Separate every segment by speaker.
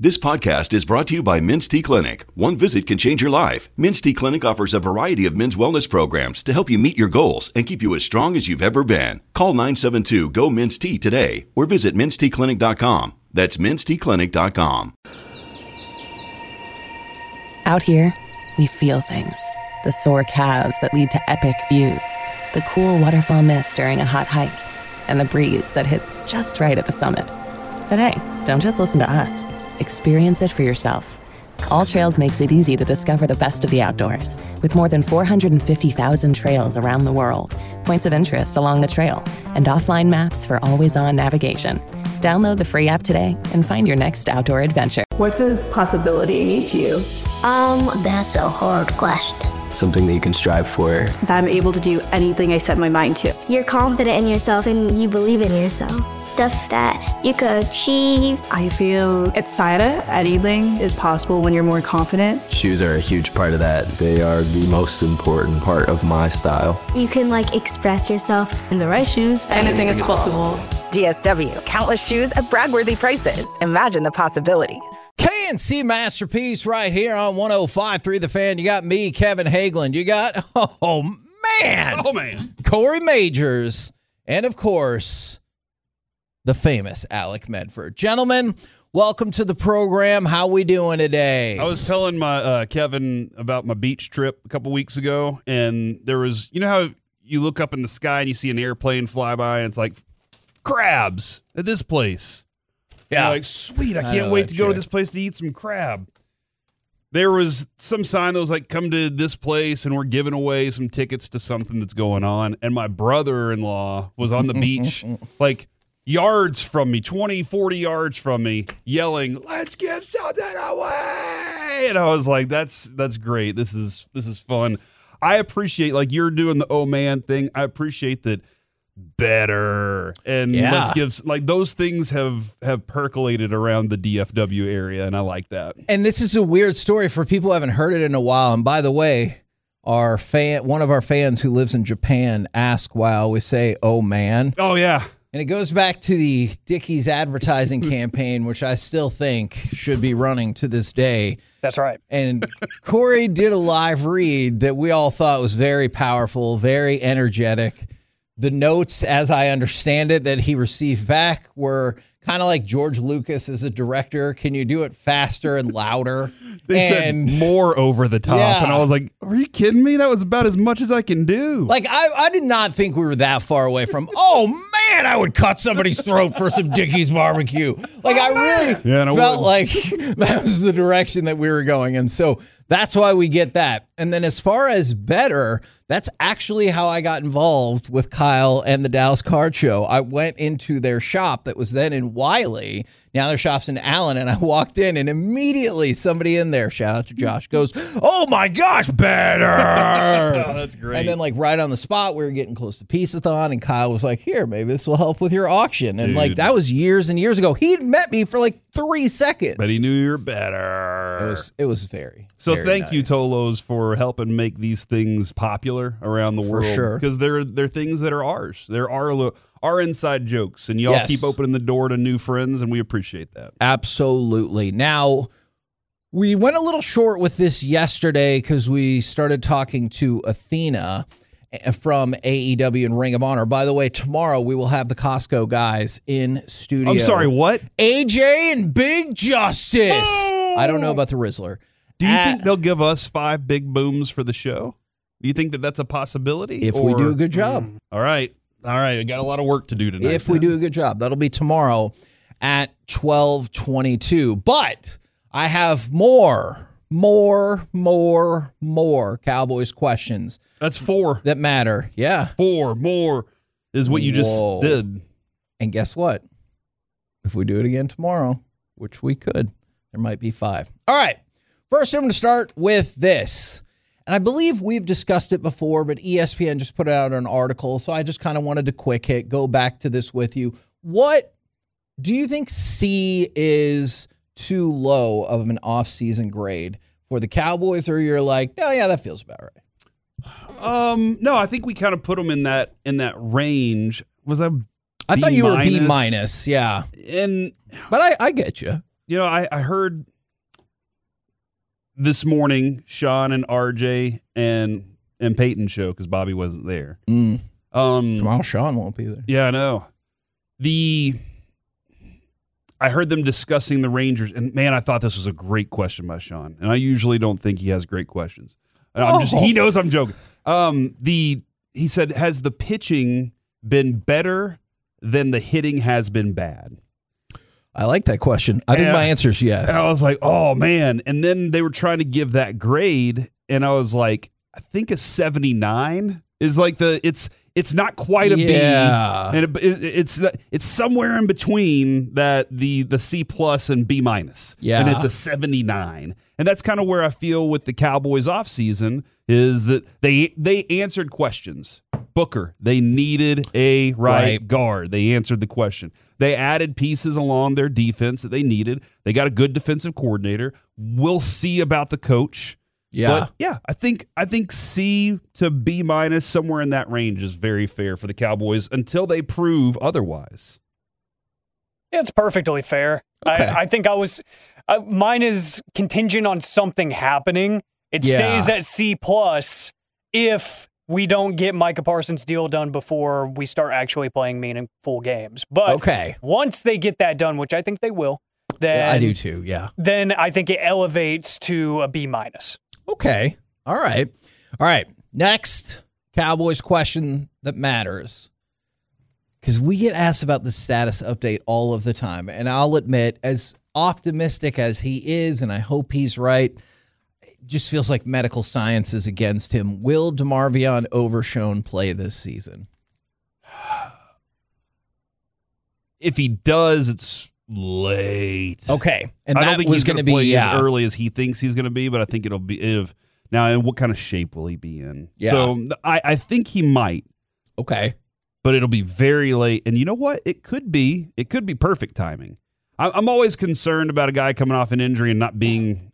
Speaker 1: This podcast is brought to you by Men's T Clinic. One visit can change your life. Men's T Clinic offers a variety of men's wellness programs to help you meet your goals and keep you as strong as you've ever been. Call 972-GO-MEN'S T today or visit mensteclinic.com. That's mensteclinic.com.
Speaker 2: Out here, we feel things. The sore calves that lead to epic views, the cool waterfall mist during a hot hike, and the breeze that hits just right at the summit. But hey, don't just listen to us. Experience it for yourself. All Trails makes it easy to discover the best of the outdoors, with more than 450,000 trails around the world, points of interest along the trail, and offline maps for always-on navigation. Download the free app today and find your next outdoor adventure.
Speaker 3: What does possibility mean to you?
Speaker 4: That's a hard question.
Speaker 5: Something that you can strive for.
Speaker 3: That I'm able to do anything I set my mind to.
Speaker 4: You're confident in yourself and you believe in yourself. Stuff that you could achieve.
Speaker 3: I feel excited. Anything is possible when you're more confident.
Speaker 5: Shoes are a huge part of that. They are the most important part of my style.
Speaker 4: You can express yourself.
Speaker 3: In the right shoes, anything is possible.
Speaker 6: DSW, countless shoes at brag-worthy prices. Imagine the possibilities.
Speaker 7: KNC Masterpiece right here on 105.3 The Fan. You got me, Kevin Hagelin. You got, oh man, Corey Majors. And, of course, the famous Alec Medford. Gentlemen, welcome to the program. How we doing today?
Speaker 8: I was telling my Kevin about my beach trip a couple weeks ago, and there was, you know how you look up in the sky and you see an airplane fly by, and it's like, crabs at this place. Yeah. You're like, sweet, I can't wait to go to this place to eat some crab. There was some sign that was like, come to this place, and we're giving away some tickets to something that's going on. And my brother-in-law was on the beach, like yards from me, 20, 40 yards from me, yelling, let's give something away. And I was like, that's great. This is fun. I appreciate, like, you're doing the oh man thing. I appreciate that. Better and let's give, like, those things have percolated around the DFW area, and I like that.
Speaker 7: And this is a weird story for people who haven't heard it in a while. And by the way, one of our fans who lives in Japan asked why I always say oh man.
Speaker 8: Oh yeah.
Speaker 7: And it goes back to the Dickies advertising campaign, which I still think should be running to this day.
Speaker 9: That's right.
Speaker 7: And Corey did a live read that we all thought was very powerful, very energetic. The notes, as I understand it, that he received back were kind of like George Lucas as a director. Can you do it faster and louder?
Speaker 8: They said more over the top. Yeah. And I was like, are you kidding me? That was about as much as I can do.
Speaker 7: Like, I did not think we were that far away from, oh, man, I would cut somebody's throat for some Dickies barbecue. Like, I really felt like that was the direction that we were going. And so that's why we get that. And then as far as better, that's actually how I got involved with Kyle and the Dallas Card Show. I went into their shop that was then in Wiley. Now their shop's in Allen, and I walked in, and immediately somebody in there, shout out to Josh, goes, oh my gosh, better.
Speaker 8: Oh, that's great.
Speaker 7: And then, like, right on the spot, we were getting close to Peace-a-thon, and Kyle was like, here, maybe this will help with your auction. And, like, that was years and years ago. He'd met me for like 3 seconds.
Speaker 8: But he knew you were better.
Speaker 7: It was very,
Speaker 8: so
Speaker 7: very
Speaker 8: thank
Speaker 7: nice.
Speaker 8: you, Tolos, for helping make these things popular around the world.
Speaker 7: For sure.
Speaker 8: Because they're things that are ours. They're our inside jokes, and y'all keep opening the door to new friends, and we appreciate that.
Speaker 7: Absolutely. Now, we went a little short with this yesterday because we started talking to Athena from AEW and Ring of Honor. By the way, tomorrow we will have the Costco guys in studio.
Speaker 8: I'm sorry, what?
Speaker 7: AJ and Big Justice. Oh! I don't know about the Rizzler.
Speaker 8: Do you think they'll give us 5 big booms for the show? Do you think that that's a possibility?
Speaker 7: If we do a good job.
Speaker 8: All right. I got a lot of work to do tonight.
Speaker 7: If we do a good job. That'll be tomorrow at 12:22. But I have more Cowboys questions.
Speaker 8: That's 4.
Speaker 7: That matter. Yeah.
Speaker 8: 4 more is what you just did.
Speaker 7: And guess what? If we do it again tomorrow, which we could, there might be 5. All right. First, I'm going to start with this. And I believe we've discussed it before, but ESPN just put out an article, so I just kind of wanted to quick hit, go back to this with you. What do you think C is too low of an off-season grade for the Cowboys, or you're like, no, yeah, that feels about right?
Speaker 8: No, I think we kind of put them in that range. Was I
Speaker 7: thought you were B-, yeah.
Speaker 8: But
Speaker 7: I get you.
Speaker 8: I heard this morning Sean and RJ and Peyton show because Bobby wasn't there.
Speaker 7: Tomorrow Sean won't be there.
Speaker 8: Yeah, I know. I heard them discussing the Rangers, and man, I thought this was a great question by Sean. And I usually don't think he has great questions. He knows I'm joking. He said, has the pitching been better than the hitting has been bad?
Speaker 7: I like that question. I think my answer is yes.
Speaker 8: And I was like, oh man. And then they were trying to give that grade, and I was like, I think a 79 is like it's not quite a B, and it's somewhere in between the C plus and B minus.
Speaker 7: Yeah,
Speaker 8: and it's a 79, and that's kind of where I feel with the Cowboys offseason is that they answered questions. Booker, they needed a right guard. They answered the question. They added pieces along their defense that they needed. They got a good defensive coordinator. We'll see about the coach.
Speaker 7: Yeah.
Speaker 8: But I think C to B minus, somewhere in that range, is very fair for the Cowboys until they prove otherwise.
Speaker 9: It's perfectly fair.
Speaker 7: Okay.
Speaker 9: I think mine is contingent on something happening. It stays at C plus if we don't get Micah Parsons' deal done before we start actually playing meaningful games. But once they get that done, which I think they will, then
Speaker 7: I do too. Yeah.
Speaker 9: Then I think it elevates to a B minus.
Speaker 7: Okay. All right. Next Cowboys question that matters. Because we get asked about the status update all of the time. And I'll admit, as optimistic as he is, and I hope he's right, it just feels like medical science is against him. Will DeMarvion Overshown play this season?
Speaker 8: If he does, it's late.
Speaker 7: Okay. And
Speaker 8: I don't think he's going to play as
Speaker 7: early
Speaker 8: early as he thinks he's going to be, but I think it'll be now, and what kind of shape will he be in?
Speaker 7: Yeah.
Speaker 8: So I think he might.
Speaker 7: Okay.
Speaker 8: But it'll be very late. And you know what? It could be perfect timing. I'm always concerned about a guy coming off an injury and not being,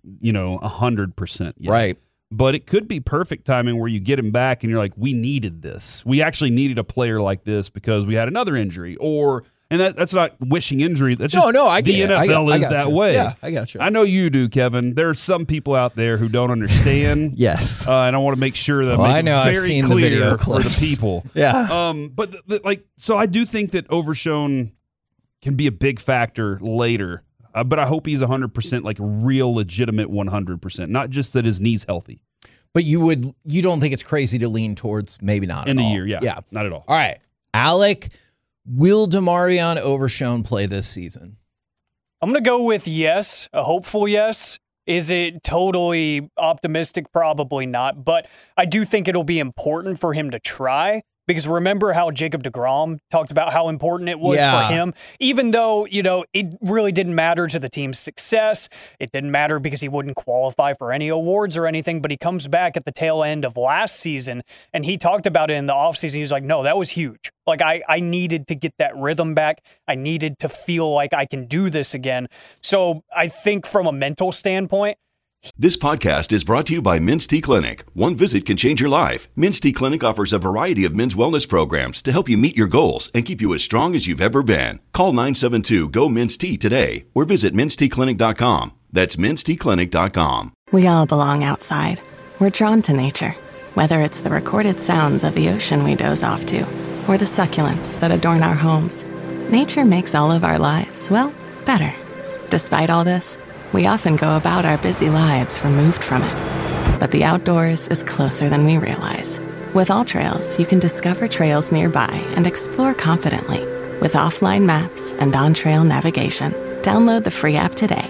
Speaker 8: 100% yet.
Speaker 7: Right.
Speaker 8: But it could be perfect timing where you get him back and you're like, we needed this. We actually needed a player like this because we had another injury. And that's not wishing injury. That's just
Speaker 7: I
Speaker 8: the
Speaker 7: get
Speaker 8: NFL
Speaker 7: it.
Speaker 8: is that way.
Speaker 7: Yeah, I got you.
Speaker 8: I know you do, Kevin. There are some people out there who don't understand.
Speaker 7: Yes.
Speaker 8: And I want to make sure that
Speaker 7: I know.
Speaker 8: very
Speaker 7: I've seen
Speaker 8: clear
Speaker 7: the video
Speaker 8: for
Speaker 7: clips.
Speaker 8: the people.
Speaker 7: Yeah.
Speaker 8: But so I do think that Overshown can be a big factor later. But I hope he's 100%, like real legitimate 100%, not just that his knee's healthy.
Speaker 7: But you don't think it's crazy to lean towards maybe not
Speaker 8: in
Speaker 7: at
Speaker 8: a
Speaker 7: all.
Speaker 8: year, yeah, not at all.
Speaker 7: All right, Alec, will DeMarvion Overshown play this season?
Speaker 9: I'm going to go with yes, a hopeful yes. Is it totally optimistic? Probably not. But I do think it'll be important for him to try. Because remember how Jacob deGrom talked about how important it was for him, even though, it really didn't matter to the team's success. It didn't matter because he wouldn't qualify for any awards or anything, but he comes back at the tail end of last season, and he talked about it in the offseason. He was like, no, that was huge. Like, I needed to get that rhythm back. I needed to feel like I can do this again. So I think from a mental standpoint,
Speaker 1: This podcast is brought to you by Men's T Clinic. One visit can change your life. Men's T Clinic offers a variety of men's wellness programs to help you meet your goals and keep you as strong as you've ever been. Call 972-GO-MEN'S-T today or visit menstclinic.com. That's menstclinic.com.
Speaker 2: We all belong outside. We're drawn to nature, whether it's the recorded sounds of the ocean we doze off to or the succulents that adorn our homes. Nature makes all of our lives, well, better. Despite all this, we often go about our busy lives removed from it. But the outdoors is closer than we realize. With AllTrails, you can discover trails nearby and explore confidently. With offline maps and on-trail navigation, download the free app today.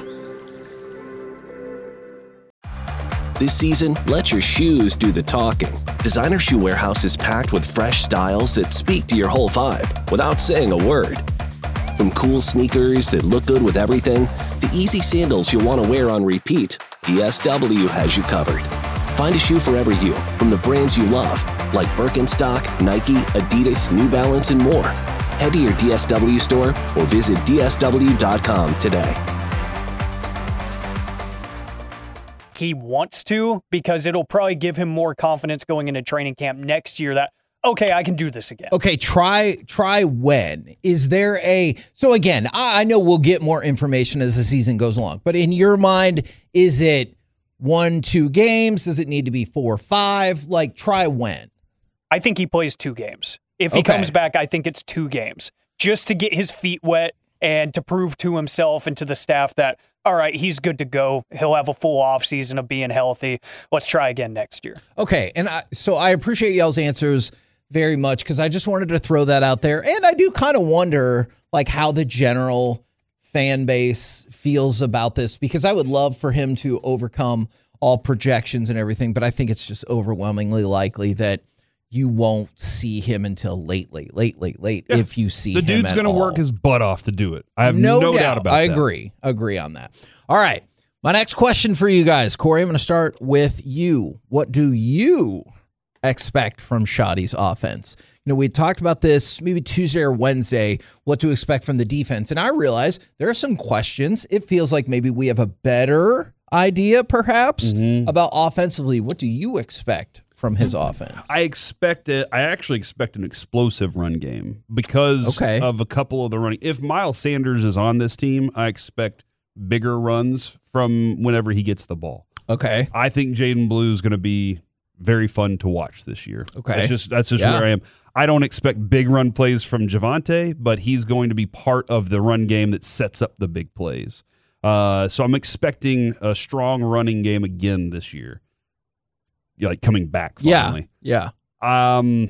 Speaker 10: This season, let your shoes do the talking. Designer Shoe Warehouse is packed with fresh styles that speak to your whole vibe without saying a word. From cool sneakers that look good with everything, to easy sandals you'll want to wear on repeat, DSW has you covered. Find a shoe for every you from the brands you love, like Birkenstock, Nike, Adidas, New Balance, and more. Head to your DSW store or visit DSW.com today.
Speaker 9: He wants to, because it'll probably give him more confidence going into training camp next year that, okay, I can do this again.
Speaker 7: Okay, try when. Is there so again, I know we'll get more information as the season goes along, but in your mind, is it 1-2 games? Does it need to be 4 or 5? Like, try when?
Speaker 9: I think he plays 2 games. If he comes back, I think it's 2 games. Just to get his feet wet and to prove to himself and to the staff that, all right, he's good to go. He'll have a full offseason of being healthy. Let's try again next year.
Speaker 7: Okay, and so I appreciate y'all's answers very much because I just wanted to throw that out there. And I do kind of wonder, like, how the general fan base feels about this, because I would love for him to overcome all projections and everything, but I think it's just overwhelmingly likely that you won't see him until late, if you see him.
Speaker 8: The dude's going to work his butt off to do it. I have no doubt about that.
Speaker 7: I agree on that. All right, my next question for you guys, Corey, I'm going to start with you. What do you expect from Shoddy's offense? You know, we talked about this maybe Tuesday or Wednesday, what to expect from the defense. And I realize there are some questions. It feels like maybe we have a better idea, perhaps, about offensively. What do you expect from his offense?
Speaker 8: I actually expect an explosive run game because of a couple of the running. If Miles Sanders is on this team, I expect bigger runs from whenever he gets the ball.
Speaker 7: Okay.
Speaker 8: I think Jaden Blue is going to be very fun to watch this year.
Speaker 7: Okay.
Speaker 8: That's just where I am. I don't expect big run plays from Javonte, but he's going to be part of the run game that sets up the big plays. So I'm expecting a strong running game again this year. Like coming back finally.
Speaker 7: Yeah.
Speaker 8: I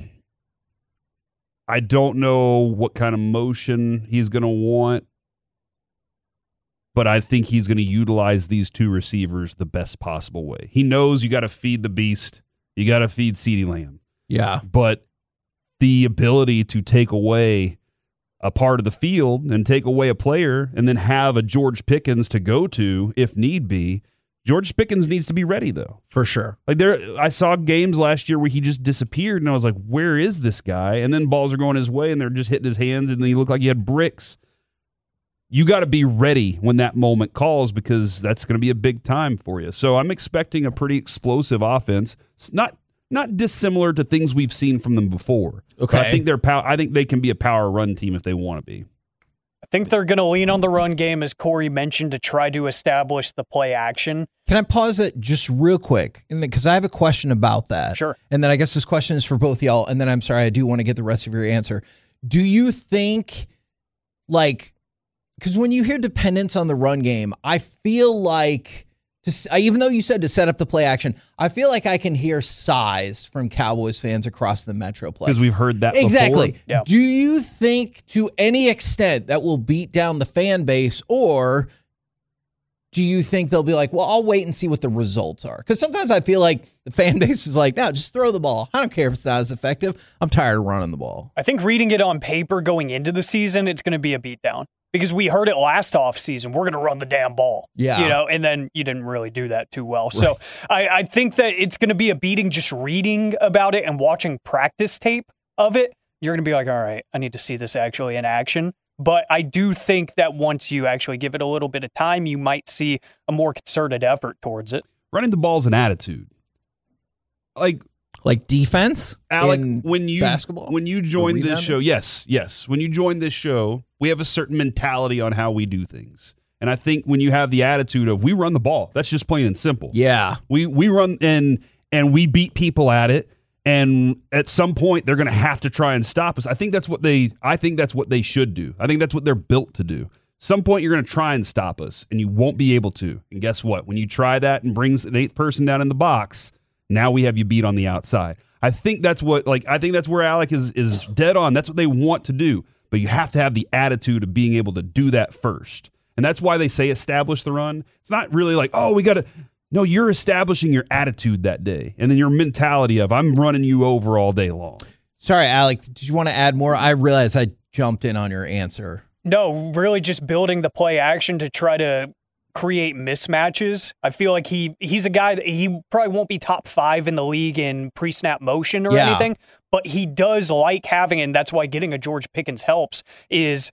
Speaker 8: don't know what kind of motion he's going to want, but I think he's going to utilize these 2 receivers the best possible way. He knows you got to feed the beast. You got to feed CeeDee Lamb.
Speaker 7: Yeah.
Speaker 8: But the ability to take away a part of the field and take away a player and then have a George Pickens to go to if need be. George Pickens needs to be ready, though.
Speaker 7: For sure.
Speaker 8: Like I saw games last year where he just disappeared, and I was like, where is this guy? And then balls are going his way, and they're just hitting his hands, and he looked like he had bricks. You got to be ready when that moment calls because that's going to be a big time for you. So I'm expecting a pretty explosive offense. It's not dissimilar to things we've seen from them before.
Speaker 7: Okay.
Speaker 8: I think they can be a power run team if they want to be.
Speaker 9: I think they're going to lean on the run game, as Corey mentioned, to try to establish the play action.
Speaker 7: Can I pause it just real quick? Because I have a question about that.
Speaker 9: Sure.
Speaker 7: And then I guess this question is for both y'all. And then I'm sorry, I do want to get the rest of your answer. Do you think, like, because when you hear dependence on the run game, I feel like, even though you said to set up the play action, I feel like I can hear sighs from Cowboys fans across the Metroplex.
Speaker 8: Because we've heard that
Speaker 7: exactly.
Speaker 8: before.
Speaker 9: Yeah.
Speaker 7: Do you think to any extent that will beat down the fan base, or do you think they'll be like, well, I'll wait and see what the results are? Because sometimes I feel like the fan base is like, no, just throw the ball. I don't care if it's not as effective. I'm tired of running the ball.
Speaker 9: I think reading it on paper going into the season, it's going to be a beatdown. Because we heard it last offseason, we're going to run the damn ball.
Speaker 7: Yeah.
Speaker 9: You know, and then you didn't really do that too well. So I think that it's going to be a beating just reading about it and watching practice tape of it. You're going to be like, all right, I need to see this actually in action. But I do think that once you actually give it a little bit of time, you might see a more concerted effort towards it.
Speaker 8: Running the ball is an attitude.
Speaker 7: Like defense,
Speaker 8: Alec,
Speaker 7: in basketball?
Speaker 8: When you joined this show, yes. When you joined this show, we have a certain mentality on how we do things. And I think when you have the attitude of we run the ball, that's just plain and simple.
Speaker 7: Yeah.
Speaker 8: We run and we beat people at it. And at some point they're going to have to try and stop us. I think that's what they should do. I think that's what they're built to do. Some point you're going to try and stop us and you won't be able to. And guess what? When you try that and brings an 8th person down in the box, now we have you beat on the outside. I think that's where Alec is dead on. That's what they want to do. But you have to have the attitude of being able to do that first. And that's why they say establish the run. It's not really like, oh, we got to. No, you're establishing your attitude that day. And then your mentality of I'm running you over all day long.
Speaker 7: Sorry, Alec, did you want to add more? I realized I jumped in on your answer.
Speaker 9: No, really just building the play action to try to create mismatches. I feel like he's a guy that he probably won't be top 5 in the league in pre-snap motion or anything, but he does like having, and that's why getting a George Pickens helps, is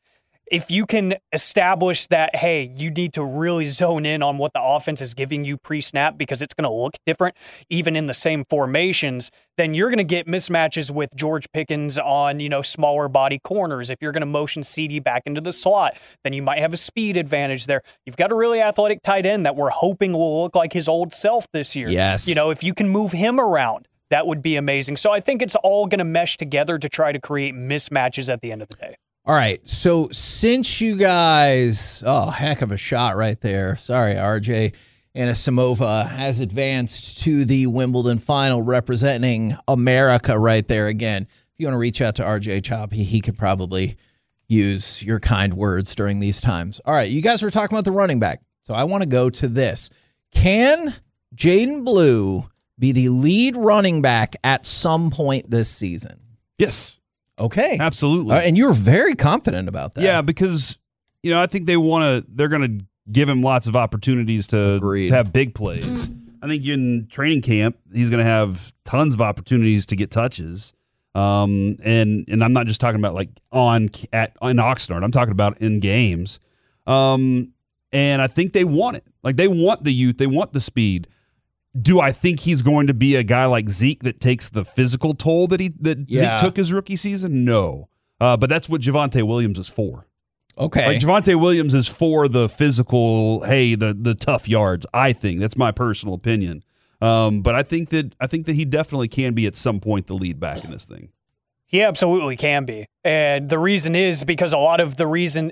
Speaker 9: if you can establish that, hey, you need to really zone in on what the offense is giving you pre-snap because it's going to look different, even in the same formations, then you're going to get mismatches with George Pickens on, smaller body corners. If you're going to motion CD back into the slot, then you might have a speed advantage there. You've got a really athletic tight end that we're hoping will look like his old self this year.
Speaker 7: Yes.
Speaker 9: If you can move him around, that would be amazing. So I think it's all going to mesh together to try to create mismatches at the end of the day.
Speaker 7: All right, so since you guys, heck of a shot right there. Sorry, RJ Anisimova has advanced to the Wimbledon final representing America right there again. If you want to reach out to RJ Chop, he could probably use your kind words during these times. All right, you guys were talking about the running back, so I want to go to this. Can Jaden Blue be the lead running back at some point this season?
Speaker 8: Yes.
Speaker 7: Okay.
Speaker 8: Absolutely.
Speaker 7: And you're very confident about that.
Speaker 8: Yeah, because, I think they're going to give him lots of opportunities to have big plays. I think in training camp, he's going to have tons of opportunities to get touches. And I'm not just talking about like in Oxnard. I'm talking about in games. And I think they want it. Like they want the youth. They want the speed. Do I think he's going to be a guy like Zeke that takes the physical toll that Zeke took his rookie season? No. But that's what Javonte Williams is for.
Speaker 7: Okay.
Speaker 8: Like Javonte Williams is for the physical, the tough yards, I think. That's my personal opinion. But I think that he definitely can be at some point the lead back in this thing.
Speaker 9: He absolutely can be. And the reason is because a lot of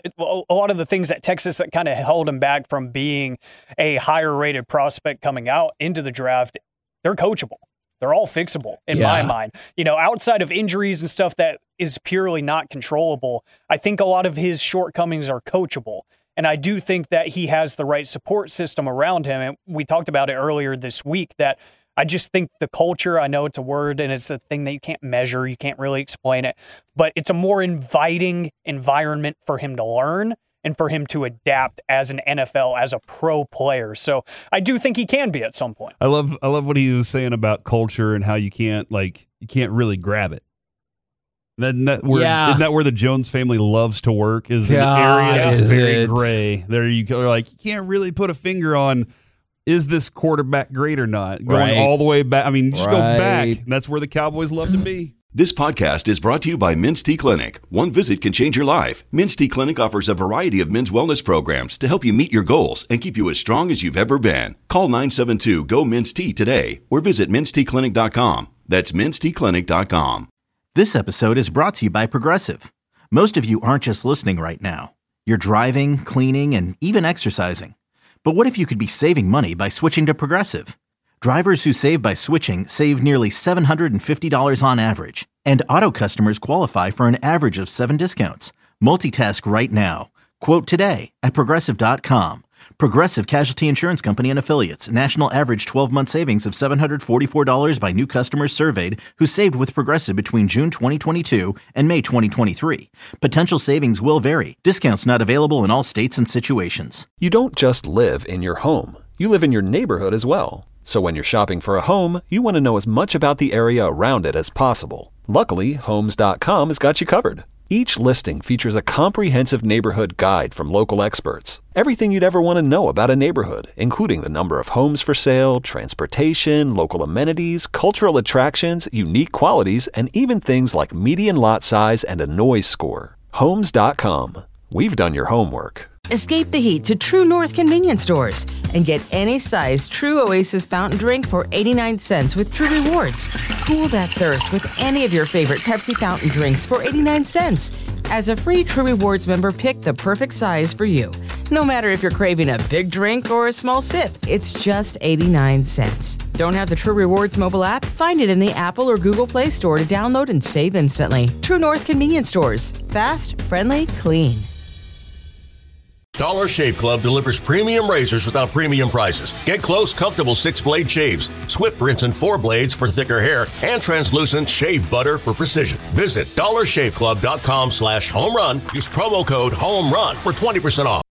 Speaker 9: the things at Texas that kind of held him back from being a higher rated prospect coming out into the draft, they're coachable. They're all fixable in my mind. Outside of injuries and stuff that is purely not controllable, I think a lot of his shortcomings are coachable. And I do think that he has the right support system around him. And we talked about it earlier this week that I just think the culture, I know it's a word and it's a thing that you can't measure, you can't really explain it, but it's a more inviting environment for him to learn and for him to adapt as an NFL, as a pro player. So I do think he can be at some point.
Speaker 8: I love what he was saying about culture and how you can't really grab it. Isn't that where the Jones family loves to work? Is an area that's very gray. There you go. You can't really put a finger on, is this quarterback great or not? Going all the way back. I mean, just go back. That's where the Cowboys love to be.
Speaker 1: This podcast is brought to you by Men's T Clinic. One visit can change your life. Men's T Clinic offers a variety of men's wellness programs to help you meet your goals and keep you as strong as you've ever been. Call 972-GO-MEN'S-T today or visit menstclinic.com. That's menstclinic.com.
Speaker 11: This episode is brought to you by Progressive. Most of you aren't just listening right now. You're driving, cleaning, and even exercising. But what if you could be saving money by switching to Progressive? Drivers who save by switching save nearly $750 on average. And auto customers qualify for an average of 7 discounts. Multitask right now. Quote today at Progressive.com. Progressive Casualty Insurance Company and Affiliates. National average 12-month savings of $744 by new customers surveyed who saved with Progressive between June 2022 and May 2023. Potential savings will vary. Discounts not available in all states and situations.
Speaker 12: You don't just live in your home. You live in your neighborhood as well. So when you're shopping for a home, you want to know as much about the area around it as possible. Luckily, Homes.com has got you covered. Each listing features a comprehensive neighborhood guide from local experts. Everything you'd ever want to know about a neighborhood, including the number of homes for sale, transportation, local amenities, cultural attractions, unique qualities, and even things like median lot size and a noise score. Homes.com. We've done your homework.
Speaker 13: Escape the heat to True North convenience stores and get any size True Oasis fountain drink for 89 cents with True Rewards. Cool that thirst with any of your favorite Pepsi fountain drinks for 89 cents. As a free True Rewards member, pick the perfect size for you. No matter if you're craving a big drink or a small sip, it's just 89 cents. Don't have the True Rewards mobile app? Find it in the Apple or Google Play Store to download and save instantly. True North convenience stores. Fast, friendly, clean.
Speaker 14: Dollar Shave Club delivers premium razors without premium prices. Get close, comfortable 6-blade shaves, swift rinse and 4 blades for thicker hair, and translucent shave butter for precision. Visit dollarshaveclub.com/homerun. Use promo code HOMERUN for 20% off.